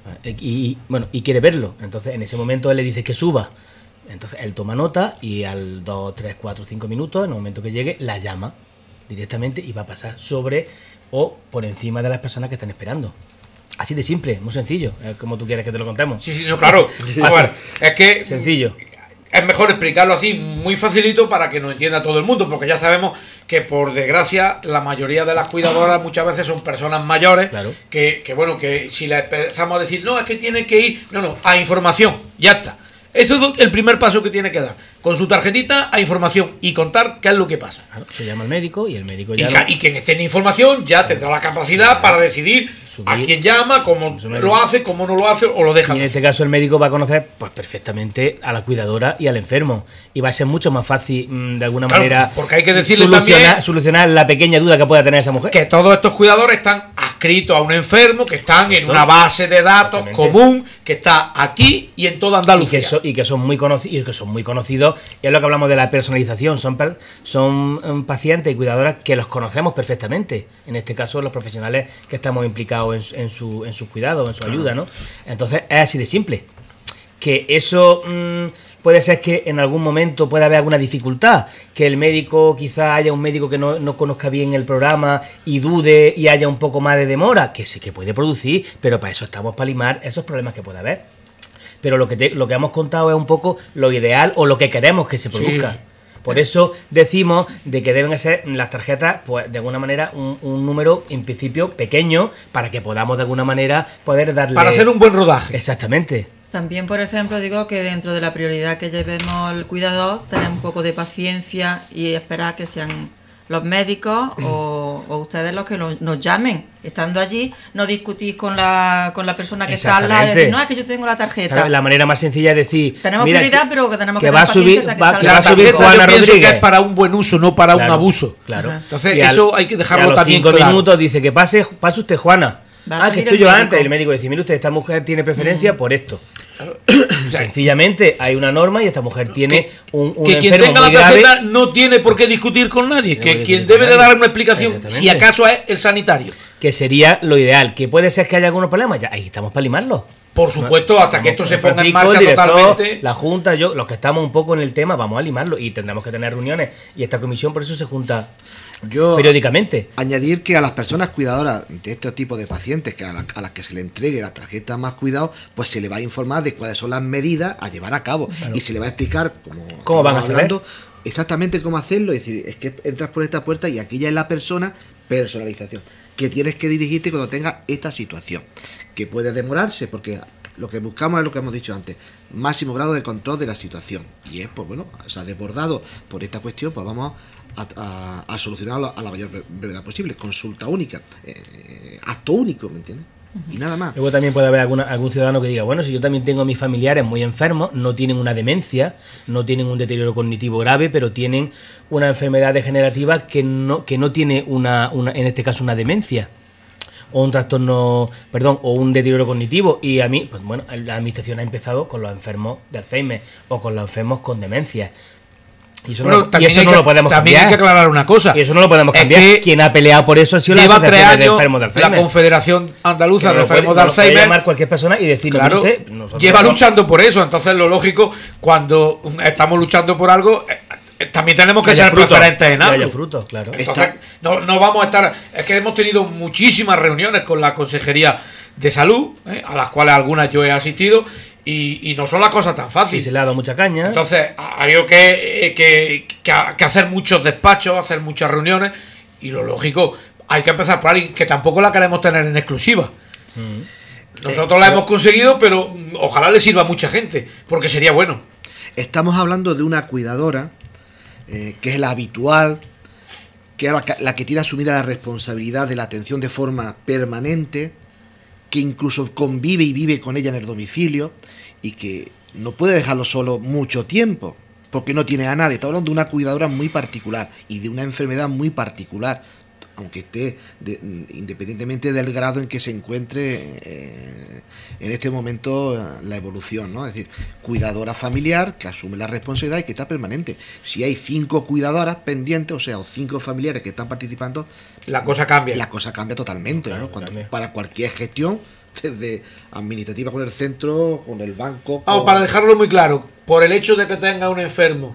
Y quiere verlo. Entonces, en ese momento él le dice que suba. Entonces él toma nota y al 2, 3, 4, 5 minutos, en el momento que llegue, la llama directamente y va a pasar sobre o por encima de las personas que están esperando. Así de simple, muy sencillo, como tú quieres que te lo contemos. Sí, no, claro. A ver, es que Sencillo. es mejor explicarlo así, muy facilito, para que nos entienda todo el mundo, porque ya sabemos que, por desgracia, la mayoría de las cuidadoras muchas veces son personas mayores, Claro. que bueno, que si le empezamos a decir, no, es que tiene que ir, no, a información, ya está. Eso es el primer paso que tiene que dar. Con su tarjetita a información y contar qué es lo que pasa. Claro, se llama al médico y el médico Y, ya y quien esté en información ya tendrá la capacidad para decidir Subir. a quién llama, cómo Su lo médico. hace, cómo no lo hace o lo deja. Y en de este hacer. caso el médico va a conocer pues perfectamente a la cuidadora y al enfermo. Y va a ser mucho más fácil, de alguna Claro, manera, porque hay que decirle también solucionar la pequeña duda que pueda tener esa mujer. Que todos estos cuidadores están adscritos a un enfermo, que están en una base de datos Exactamente. común, que está aquí y en toda Andalucía. Y que son muy conocidos, y es lo que hablamos de la personalización. Son pacientes y cuidadoras que los conocemos perfectamente, en este caso los profesionales que estamos implicados en sus cuidados, en su ayuda, ¿no? Entonces es así de simple. Que eso puede ser que en algún momento pueda haber alguna dificultad, que el médico, quizá haya un médico que no conozca bien el programa y dude y haya un poco más de demora, que sí que puede producir, pero para eso estamos, para limar esos problemas que pueda haber. Pero lo que hemos contado es un poco lo ideal o lo que queremos que se produzca. Sí. Por eso decimos de que deben ser las tarjetas, pues de alguna manera, un número en principio pequeño, para que podamos de alguna manera poder darle... Para hacer un buen rodaje. Exactamente. También, por ejemplo, digo que dentro de la prioridad que llevemos el cuidador, tener un poco de paciencia y esperar que sean los médicos o ustedes los que nos llamen. Estando allí, no discutís con la persona que está al lado y decir, no, es que yo tengo la tarjeta. Claro, la manera más sencilla es decir... Tenemos mira, prioridad, pero que tenemos que va a tener subir, paciencia hasta que que va a salga subir el médico. Juana Yo pienso Rodríguez. que es para un buen uso, no para Claro, un abuso. Claro. Ajá. Entonces, Y eso hay que dejarlo y a los también 5 claro. minutos dice que pase usted, Juana. Va a Que salir estoy el yo médico. antes. El médico dice, mire usted, esta mujer tiene preferencia por esto. O sea, Sencillamente hay una norma y esta mujer tiene un que quien enfermo tenga la muy grave. tarjeta no tiene por qué discutir con nadie. No Que puede quien discutir debe con de dar nadie. una explicación, Exactamente. si acaso es el sanitario. Que sería lo ideal. Que puede ser que haya algunos problemas, ya ahí estamos para limarlo. Por supuesto, hasta que esto se ponga en marcha director, totalmente. La Junta, los que estamos un poco en el tema, vamos a limarlo y tendremos que tener reuniones. Y esta comisión por eso se junta periódicamente. Añadir que a las personas cuidadoras de este tipo de pacientes, que a las que se le entregue la tarjeta más cuidado, pues se le va a informar de cuáles son las medidas a llevar a cabo. Claro. Y se le va a explicar cómo van a hacer. Exactamente cómo hacerlo. Es decir, es que entras por esta puerta y aquí ya es la persona, personalización, que tienes que dirigirte cuando tengas esta situación. Que puede demorarse, porque lo que buscamos es lo que hemos dicho antes, máximo grado de control de la situación. Y es, pues bueno, o sea, desbordado por esta cuestión, pues vamos a solucionarlo a la mayor brevedad posible. Consulta única, acto único, ¿me entiendes? Y nada más. Luego también puede haber algún ciudadano que diga, bueno, si yo también tengo a mis familiares muy enfermos, no tienen una demencia, no tienen un deterioro cognitivo grave, pero tienen una enfermedad degenerativa que no tiene en este caso una demencia, o un trastorno, o un deterioro cognitivo. Y a mí, pues bueno, la administración ha empezado con los enfermos de Alzheimer o con los enfermos con demencia. Y eso, no lo podemos cambiar. También hay que aclarar una cosa. Y eso no lo podemos cambiar. Quien ha peleado por eso ha sido la Asociación de Enfermos de Alzheimer. La Confederación Andaluza de Enfermos de Alzheimer. Puede llamar cualquier persona y decirlo. Claro, lleva luchando por eso. Entonces, lo lógico, cuando estamos luchando por algo, también tenemos que ser referentes en algo. Que haya frutos, claro. Entonces, no vamos a estar. Es que hemos tenido muchísimas reuniones con la Consejería de Salud, a las cuales algunas yo he asistido. Y no son las cosas tan fáciles. Sí, se le ha dado mucha caña. Entonces, ha habido que hacer muchos despachos, hacer muchas reuniones. Y lo lógico, hay que empezar por alguien que tampoco la queremos tener en exclusiva. Nosotros la hemos conseguido, pero ojalá le sirva a mucha gente, porque sería bueno. Estamos hablando de una cuidadora, que es la habitual, que es la que tiene asumida la responsabilidad de la atención de forma permanente, que incluso convive y vive con ella en el domicilio y que no puede dejarlo solo mucho tiempo porque no tiene a nadie. Está hablando de una cuidadora muy particular y de una enfermedad muy particular, aunque esté independientemente del grado en que se encuentre en este momento la evolución, ¿no? Es decir, cuidadora familiar que asume la responsabilidad y que está permanente. Si hay 5 cuidadoras pendientes, o sea, o 5 familiares que están participando, la cosa cambia. La cosa cambia totalmente, claro, ¿no? Para cualquier gestión, desde administrativa con el centro, con el banco. Para dejarlo muy claro, por el hecho de que tenga un enfermo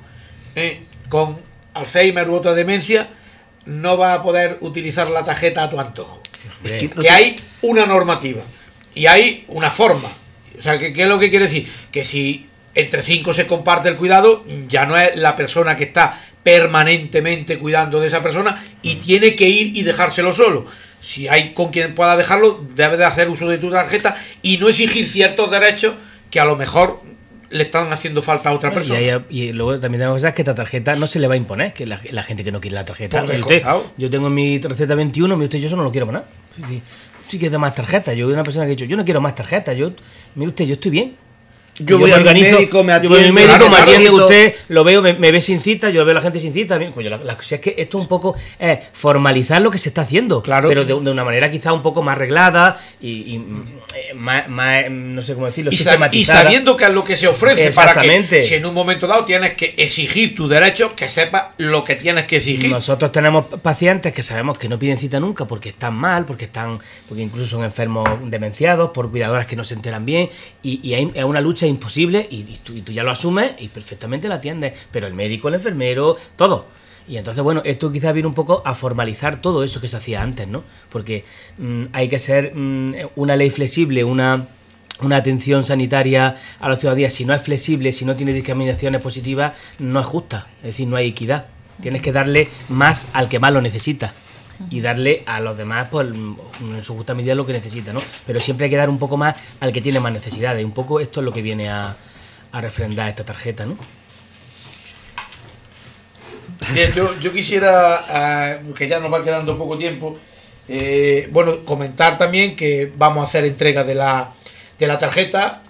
con Alzheimer u otra demencia, no va a poder utilizar la tarjeta a tu antojo. Es que hay una normativa y hay una forma. O sea, ¿qué es lo que quiere decir? Que si entre 5 se comparte el cuidado, ya no es la persona que está permanentemente cuidando de esa persona y tiene que ir y dejárselo solo. Si hay con quien pueda dejarlo, debe de hacer uso de tu tarjeta y no exigir ciertos derechos que a lo mejor le están haciendo falta a otra persona. Y luego también tengo que saber que esta tarjeta no se le va a imponer, que la gente que no quiere la tarjeta. Yo tengo mi tarjeta 21, yo eso no lo quiero poner. Sí quiero más tarjetas. Yo soy una persona que he dicho, yo no quiero más tarjetas. Yo estoy bien. Yo voy al médico, me atiende, me atiende usted, lo veo, me ve sin cita, yo veo a la gente sin cita. Pues la cosa es que esto un poco es formalizar lo que se está haciendo, claro, pero de una manera quizá un poco más arreglada y más, no sé cómo decirlo, sistematizada. Y sabiendo que es lo que se ofrece, para que si en un momento dado tienes que exigir tus derechos, que sepas lo que tienes que exigir. Nosotros tenemos pacientes que sabemos que no piden cita nunca porque están mal, porque incluso son enfermos demenciados, por cuidadoras que no se enteran bien, y hay una lucha imposible y tú ya lo asumes y perfectamente la atiendes, pero el médico, el enfermero, todo. Y entonces, bueno, esto quizás viene un poco a formalizar todo eso que se hacía antes, ¿no? Porque hay que ser una ley flexible, una atención sanitaria a la ciudadanía. Si no es flexible, si no tiene discriminaciones positivas, no es justa, es decir, no hay equidad. Tienes que darle más al que más lo necesita y darle a los demás, pues, en su justa medida lo que necesita, ¿no? Pero siempre hay que dar un poco más al que tiene más necesidades. Y un poco esto es lo que viene a refrendar esta tarjeta, ¿no? Bien, yo quisiera, que ya nos va quedando poco tiempo, comentar también que vamos a hacer entrega de la tarjeta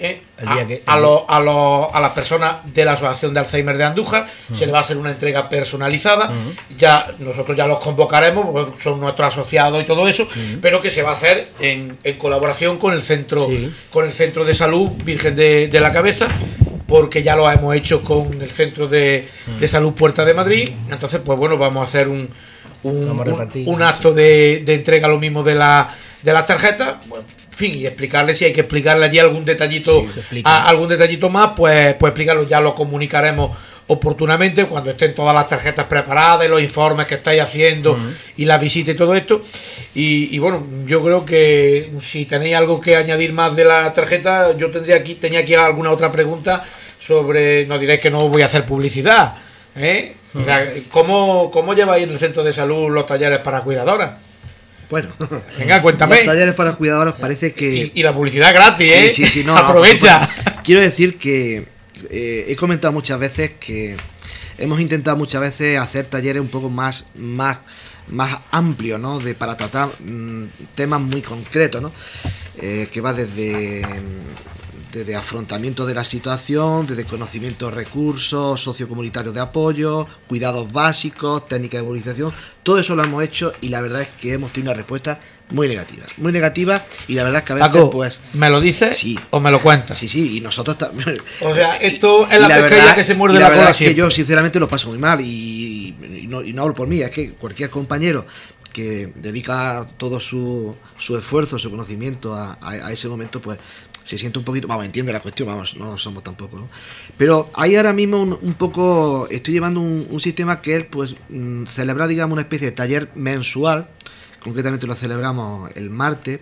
a las personas de la Asociación de Alzheimer de Andújar. Se le va a hacer una entrega personalizada. Nosotros ya los convocaremos, porque son nuestros asociados y todo eso, pero que se va a hacer en colaboración con el centro de salud Virgen de la Cabeza, porque ya lo hemos hecho con el centro de salud Puerta de Madrid. Entonces, pues bueno, vamos a hacer un acto de entrega lo mismo de las tarjetas. Bueno, fin, y explicarle si hay que explicarle allí algún detallito, algún detallito más, pues explicarlo, ya lo comunicaremos oportunamente cuando estén todas las tarjetas preparadas, los informes que estáis haciendo y la visita y todo esto. Y bueno, yo creo que si tenéis algo que añadir más de la tarjeta, yo tenía aquí alguna otra pregunta sobre, no diréis que no voy a hacer publicidad, ¿eh? O sea, ¿cómo lleváis en el centro de salud los talleres para cuidadoras? Bueno, venga, cuéntame. Los talleres para cuidadoras parece que... Y la publicidad gratis, ¿eh? Sí, no, aprovecha. No, quiero decir que he comentado muchas veces que hemos intentado muchas veces hacer talleres un poco más amplios, ¿no? Para tratar temas muy concretos, ¿no? Que va desde afrontamiento de la situación, desde conocimiento de recursos sociocomunitarios de apoyo, cuidados básicos, técnicas de movilización. Todo eso lo hemos hecho y la verdad es que hemos tenido una respuesta muy negativa, y la verdad es que a veces, Paco, pues... ¿me lo dices sí, o me lo cuentas? Sí, y nosotros también. O sea, esto es la pesquería que se muerde la cola. La verdad es que yo sinceramente lo paso muy mal y no hablo por mí, es que cualquier compañero que dedica todo su esfuerzo, su conocimiento a ese momento, pues se siente un poquito, entiende la cuestión, no somos tampoco, ¿no? Pero hay ahora mismo un poco, estoy llevando un sistema que es, pues, celebrar, digamos, una especie de taller mensual. Concretamente lo celebramos el martes.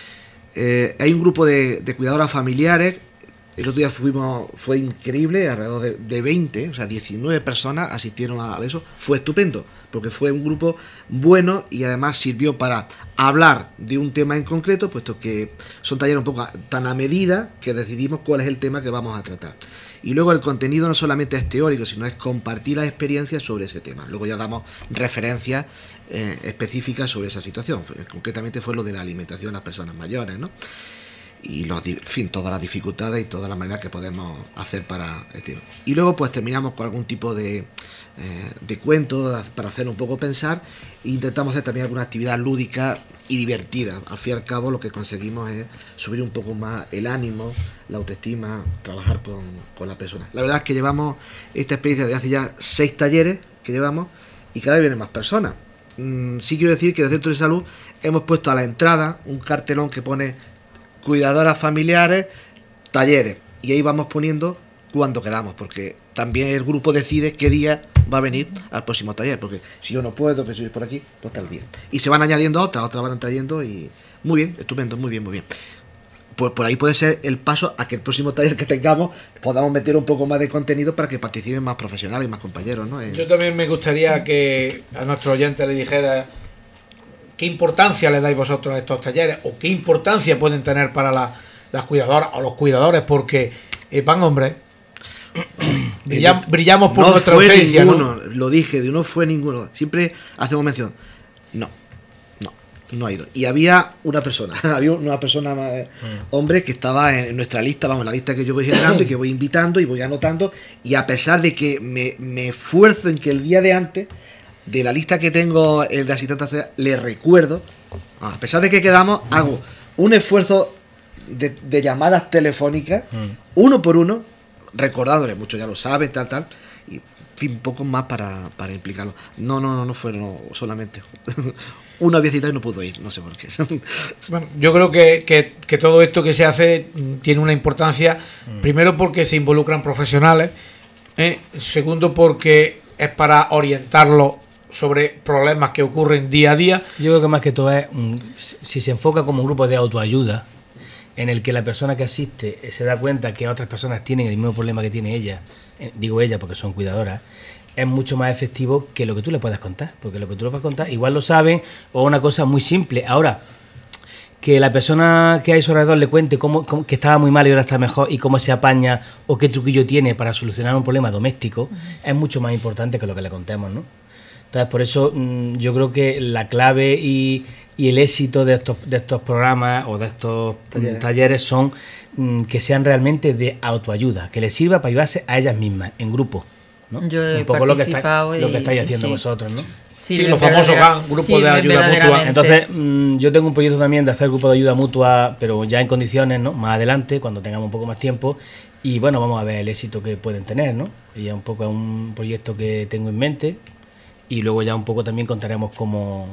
Hay un grupo de cuidadoras familiares. El otro día fue increíble, alrededor de 20, o sea, 19 personas asistieron a eso. Fue estupendo, porque fue un grupo bueno y además sirvió para hablar de un tema en concreto, puesto que son talleres un poco tan a medida que decidimos cuál es el tema que vamos a tratar. Y luego el contenido no solamente es teórico, sino es compartir las experiencias sobre ese tema. Luego ya damos referencias específicas sobre esa situación. Concretamente fue lo de la alimentación a las personas mayores, ¿no? Y en fin, todas las dificultades y todas las maneras que podemos hacer para y luego pues terminamos con algún tipo de cuento para hacer un poco pensar, e intentamos hacer también alguna actividad lúdica y divertida. Al fin y al cabo lo que conseguimos es subir un poco más el ánimo, la autoestima, trabajar con la persona. La verdad es que llevamos esta experiencia de hace ya 6 talleres que llevamos y cada vez vienen más personas. Sí quiero decir que en el centro de salud hemos puesto a la entrada un cartelón que pone cuidadoras familiares, talleres, y ahí vamos poniendo cuándo quedamos, porque también el grupo decide qué día va a venir al próximo taller, porque si yo no puedo, que subir por aquí, pues tal día. Y se van añadiendo otras van trayendo, y muy bien, estupendo, muy bien. Pues por ahí puede ser el paso a que el próximo taller que tengamos podamos meter un poco más de contenido para que participen más profesionales y más compañeros, ¿no? Yo también me gustaría que a nuestros oyentes le dijera qué importancia le dais vosotros a estos talleres, o qué importancia pueden tener para las cuidadoras o los cuidadores, porque van hombres, brillamos por nuestra ausencia, ninguno, ¿no? Lo dije, no fue ninguno. Siempre hacemos mención. No ha ido. Y había una persona, hombre, que estaba en nuestra lista, la lista que yo voy generando y que voy invitando y voy anotando, y a pesar de que me esfuerzo en que el día de antes, de la lista que tengo, el de asistentes, le recuerdo, a pesar de que quedamos, hago un esfuerzo de llamadas telefónicas, uno por uno, recordándole, muchos ya lo saben, tal, y en fin, un poco más para implicarlo. No fueron solamente una visita y no pudo ir, no sé por qué. Bueno, yo creo que todo esto que se hace tiene una importancia, primero porque se involucran profesionales, segundo porque es para orientarlos sobre problemas que ocurren día a día. Yo creo que más que todo es, si se enfoca como un grupo de autoayuda, en el que la persona que asiste se da cuenta que otras personas tienen el mismo problema que tiene ella, digo ella porque son cuidadoras, es mucho más efectivo que lo que tú le puedas contar, porque lo que tú le puedas contar igual lo saben, o una cosa muy simple. Ahora, que la persona que hay a su alrededor le cuente cómo que estaba muy mal y ahora está mejor, y cómo se apaña o qué truquillo tiene para solucionar un problema doméstico, es mucho más importante que lo que le contemos, ¿no? Entonces, por eso yo creo que la clave y el éxito de estos programas o de estos talleres son que sean realmente de autoayuda, que les sirva para ayudarse a ellas mismas, en grupo, ¿no? Yo he un poco lo que participado estáis haciendo sí. vosotros, ¿no? Sí, los famosos grupos de ayuda mutua. Entonces, yo tengo un proyecto también de hacer grupos de ayuda mutua, pero ya en condiciones, ¿no? Más adelante, cuando tengamos un poco más tiempo. Y bueno, vamos a ver el éxito que pueden tener, ¿no? Y ya un poco es un proyecto que tengo en mente. Y luego ya un poco también contaremos cómo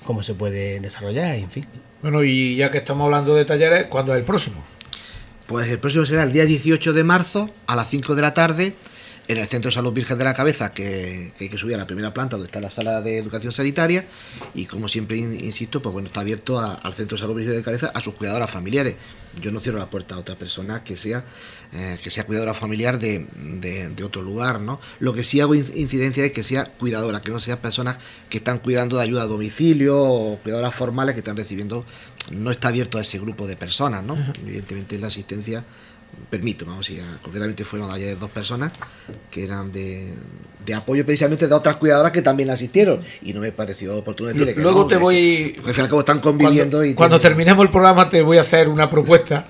cómo se puede desarrollar, en fin. Bueno, y ya que estamos hablando de talleres, ¿cuándo es el próximo? Pues el próximo será el día 18 de marzo a las 5 de la tarde en el Centro de Salud Virgen de la Cabeza, que hay que subir a la primera planta donde está la sala de educación sanitaria, y como siempre insisto, pues bueno, está abierto al Centro de Salud Virgen de la Cabeza, a sus cuidadoras familiares. Yo no cierro la puerta a otra persona que sea cuidadora familiar de otro lugar, ¿no? Lo que sí hago incidencia es que sea cuidadora, que no sean personas que están cuidando de ayuda a domicilio o cuidadoras formales que están recibiendo. No está abierto a ese grupo de personas, ¿no? Evidentemente la asistencia permito, vamos, si concretamente fueron ayer 2 personas que eran de apoyo precisamente de otras cuidadoras que también asistieron, y no me pareció oportuno decirle que luego no, te voy, al fin y al cabo están conviviendo. Cuando terminemos el programa te voy a hacer una propuesta,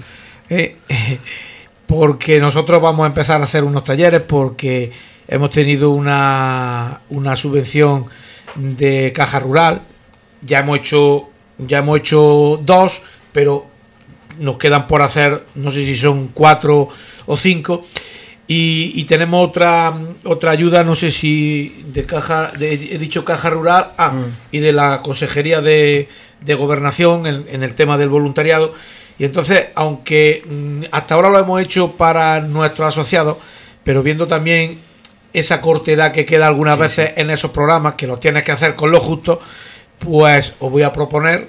porque nosotros vamos a empezar a hacer unos talleres, porque hemos tenido una subvención de Caja Rural, ya hemos hecho 2, pero nos quedan por hacer, no sé si son 4 o 5, y tenemos otra ayuda, no sé si he dicho Caja Rural, y de la Consejería de Gobernación en el tema del voluntariado. Y entonces, aunque hasta ahora lo hemos hecho para nuestros asociados, pero viendo también esa cortedad que queda algunas veces en esos programas, que lo tienes que hacer con lo justo, pues os voy a proponer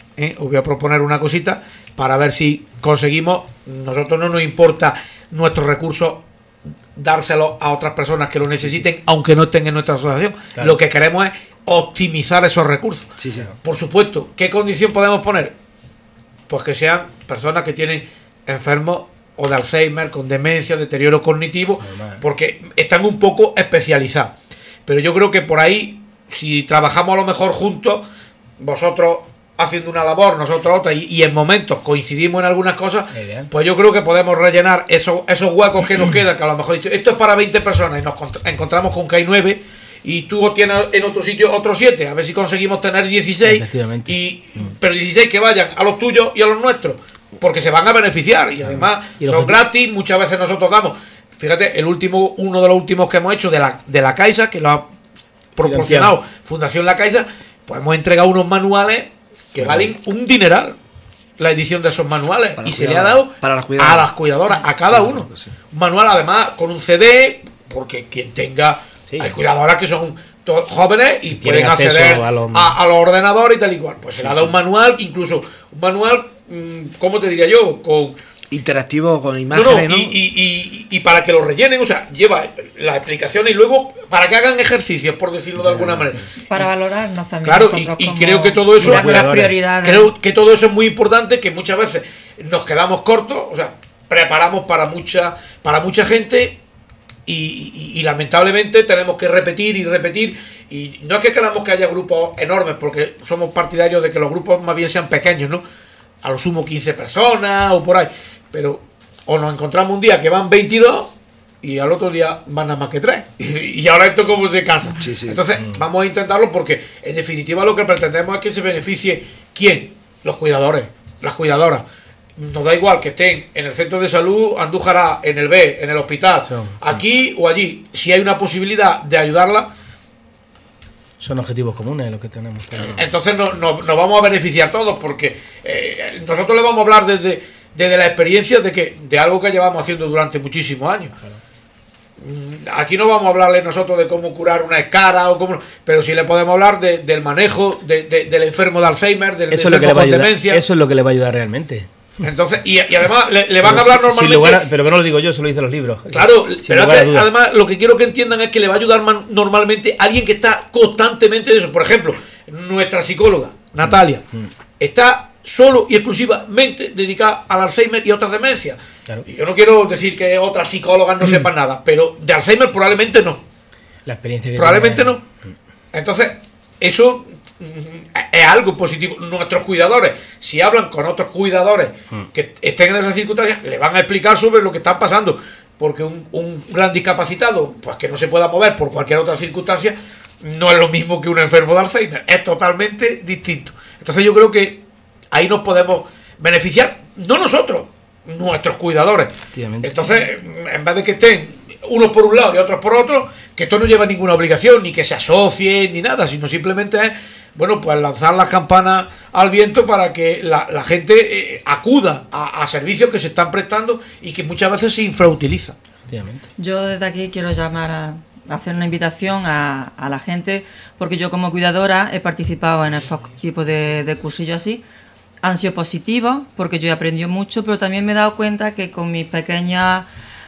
una cosita para ver si conseguimos. Nosotros no nos importa nuestros recursos dárselos a otras personas que lo necesiten, aunque no estén en nuestra asociación. Claro. Lo que queremos es optimizar esos recursos. Sí. Por supuesto, ¿qué condición podemos poner? Pues que sean personas que tienen enfermos o de Alzheimer, con demencia, deterioro cognitivo, porque están un poco especializados. Pero yo creo que por ahí, si trabajamos a lo mejor juntos, vosotros haciendo una labor, nosotros otra, y en momentos coincidimos en algunas cosas, pues yo creo que podemos rellenar esos huecos que nos quedan, que a lo mejor dicho, esto es para 20 personas, y nos encontramos con que hay 9, y tú tienes en otro sitio otros 7, a ver si conseguimos tener 16, pero 16 que vayan a los tuyos y a los nuestros, porque se van a beneficiar, y además son gratis, muchas veces nosotros damos. Fíjate, uno de los últimos que hemos hecho de la Caixa, que lo ha proporcionado Fundación La Caixa, pues hemos entregado unos manuales que valen un dineral, la edición de esos manuales, y se le ha dado a las cuidadoras, a cada uno. Un manual además con un CD, porque quien tenga, hay cuidadoras que son todos jóvenes y pueden acceder a los ordenadores y tal y cual. Pues se le ha dado un manual, incluso un manual, ¿cómo te diría yo? Con interactivo, con imágenes, ¿no? Y para que lo rellenen, o sea, lleva las explicaciones y luego para que hagan ejercicios, por decirlo de alguna manera. Para valorarnos también. Claro, y creo que todo eso, creo que todo eso es muy importante, que muchas veces nos quedamos cortos, o sea, preparamos para mucha gente y lamentablemente tenemos que repetir, y no es que queramos que haya grupos enormes, porque somos partidarios de que los grupos más bien sean pequeños, ¿no? A lo sumo 15 personas o por ahí, pero o nos encontramos un día que van 22 y al otro día van nada más que 3 y ahora esto cómo se casa. Entonces vamos a intentarlo, porque en definitiva lo que pretendemos es que se beneficie ¿quién? Los cuidadores, las cuidadoras. Nos da igual que estén en el centro de salud Andújar, en el B, en el hospital, aquí o allí. Si hay una posibilidad de ayudarla, son objetivos comunes los que tenemos. Entonces nos vamos a beneficiar todos, porque nosotros le vamos a hablar desde la experiencia de algo que llevamos haciendo durante muchísimos años. Aquí no vamos a hablarle nosotros de cómo curar una escara o cómo, pero sí le podemos hablar del manejo del enfermo de Alzheimer, del enfermo con demencia. Eso es lo que le va a ayudar realmente. Entonces, y además le van a hablar normalmente. Pero que no lo digo yo, se lo dicen los libros. Claro, pero es que además lo que quiero que entiendan es que le va a ayudar normalmente a alguien que está constantemente en eso. Por ejemplo, nuestra psicóloga, Natalia, está solo y exclusivamente dedicada al Alzheimer y a otras demencias. Claro. Y yo no quiero decir que otras psicólogas no sepan nada, pero de Alzheimer probablemente no. La experiencia que probablemente no. Entonces, eso es algo positivo. Nuestros cuidadores, si hablan con otros cuidadores que estén en esas circunstancias, le van a explicar sobre lo que están pasando, porque un gran discapacitado, pues que no se pueda mover por cualquier otra circunstancia, no es lo mismo que un enfermo de Alzheimer, es totalmente distinto. Entonces yo creo que ahí nos podemos beneficiar, no nosotros, nuestros cuidadores. Entonces, en vez de que estén unos por un lado y otros por otro, que esto no lleva ninguna obligación, ni que se asocien, ni nada, sino simplemente es bueno, pues lanzar las campanas al viento para que la gente acuda a servicios que se están prestando y que muchas veces se infrautilizan. Yo desde aquí quiero llamar a hacer una invitación a la gente, porque yo como cuidadora he participado en estos tipos de cursillos así. Han sido positivos porque yo he aprendido mucho, pero también me he dado cuenta que con mis pequeñas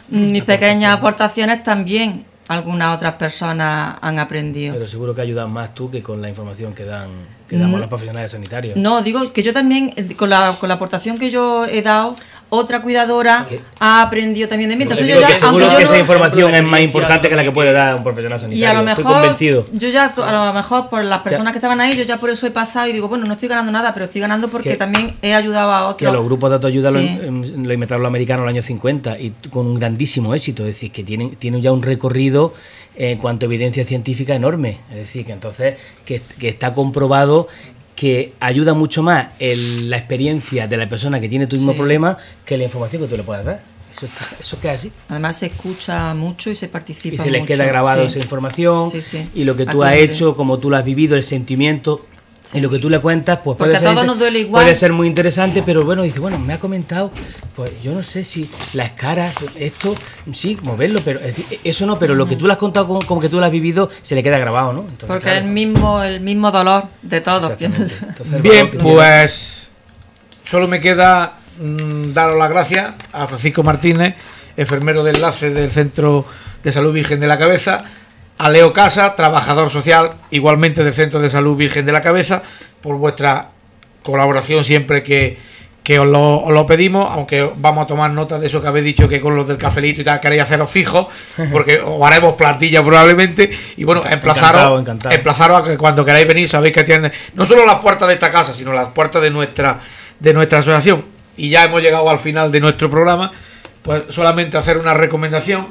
aportaciones también algunas otras personas han aprendido. Pero seguro que ayudan más tú que con la información que damos los profesionales sanitarios. No, digo que yo también, con la aportación que yo he dado, otra cuidadora ha aprendido también de mí. Entonces yo seguro que esa información es más importante que la que puede dar un profesional sanitario. Y a lo mejor, estoy convencido. Yo ya, a lo mejor por las personas que estaban ahí, yo ya por eso he pasado y digo, bueno, no estoy ganando nada, pero estoy ganando porque también he ayudado a otros. Que los grupos de autoayuda lo inventaron los americanos en los años 50 y con un grandísimo éxito. Es decir, que tienen ya un recorrido en cuanto a evidencia científica enorme. Es decir, que entonces que está comprobado que ayuda mucho más la experiencia de la persona que tiene tu mismo problema que la información que tú le puedas dar. Eso queda así. Además se escucha mucho y se participa mucho. Y se les queda grabado esa información y lo que tú has hecho, como tú lo has vivido, el sentimiento y lo que tú le cuentas, pues porque a todos nos duele igual. Puede ser muy interesante, pero bueno, dice, bueno, me ha comentado, pues yo no sé si las caras, esto, sí, moverlo, pero eso no, pero lo que tú le has contado como que tú lo has vivido, se le queda grabado, ¿no? Entonces, porque es el mismo dolor de todos. Entonces, bien, pues solo me queda daros las gracias a Francisco Martínez, enfermero de enlace del Centro de Salud Virgen de la Cabeza, a Leo Casa, trabajador social igualmente del Centro de Salud Virgen de la Cabeza, por vuestra colaboración siempre que os lo pedimos, aunque vamos a tomar nota de eso que habéis dicho, que con los del cafelito y tal queréis haceros fijos, porque os haremos plantilla probablemente, y bueno, emplazaros a que cuando queráis venir sabéis que tienen no solo las puertas de esta casa, sino las puertas de nuestra asociación. Y ya hemos llegado al final de nuestro programa, pues solamente hacer una recomendación.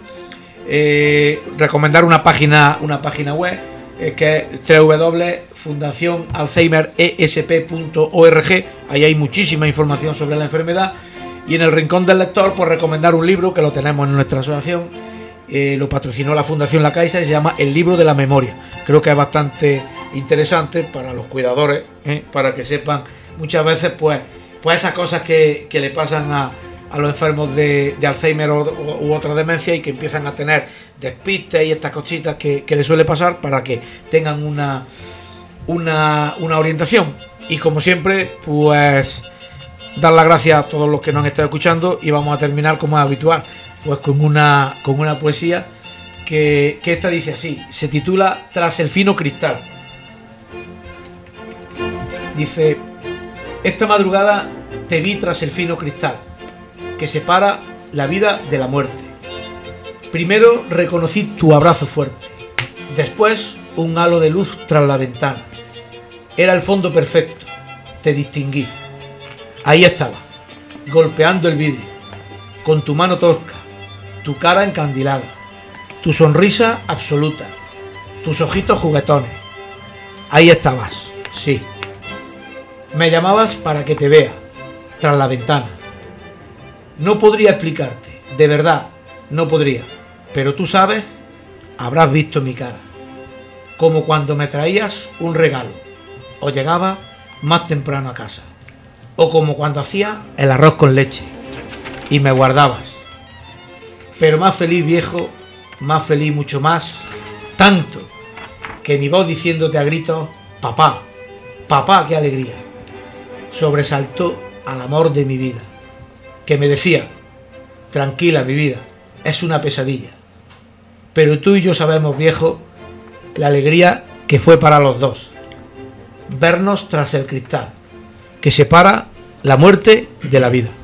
Recomendar una página web que es www.fundacionalzheimeresp.org. Ahí hay muchísima información sobre la enfermedad, y en el rincón del lector pues recomendar un libro que lo tenemos en nuestra asociación, lo patrocinó la Fundación La Caixa y se llama El Libro de la Memoria. Creo que es bastante interesante para los cuidadores, para que sepan muchas veces pues esas cosas que le pasan a los enfermos de Alzheimer u otra demencia, y que empiezan a tener despistes y estas cositas que les suele pasar, para que tengan una orientación. Y como siempre, pues dar las gracias a todos los que nos han estado escuchando, y vamos a terminar como es habitual, pues con una poesía que esta dice así, se titula Tras el fino cristal. Dice: esta madrugada te vi tras el fino cristal que separa la vida de la muerte. Primero reconocí tu abrazo fuerte, después un halo de luz tras la ventana. Era el fondo perfecto, te distinguí. Ahí estaba, golpeando el vidrio, con tu mano tosca, tu cara encandilada, tu sonrisa absoluta, tus ojitos juguetones. Ahí estabas, sí. Me llamabas para que te vea, tras la ventana. No podría explicarte, de verdad, no podría, pero tú sabes, habrás visto mi cara, como cuando me traías un regalo, o llegaba más temprano a casa, o como cuando hacía el arroz con leche, y me guardabas. Pero más feliz, viejo, más feliz, mucho más, tanto, que mi voz diciéndote a gritos, papá, papá, qué alegría, sobresaltó al amor de mi vida, que me decía, tranquila mi vida, es una pesadilla. Pero tú y yo sabemos, viejo, la alegría que fue para los dos, vernos tras el cristal, que separa la muerte de la vida.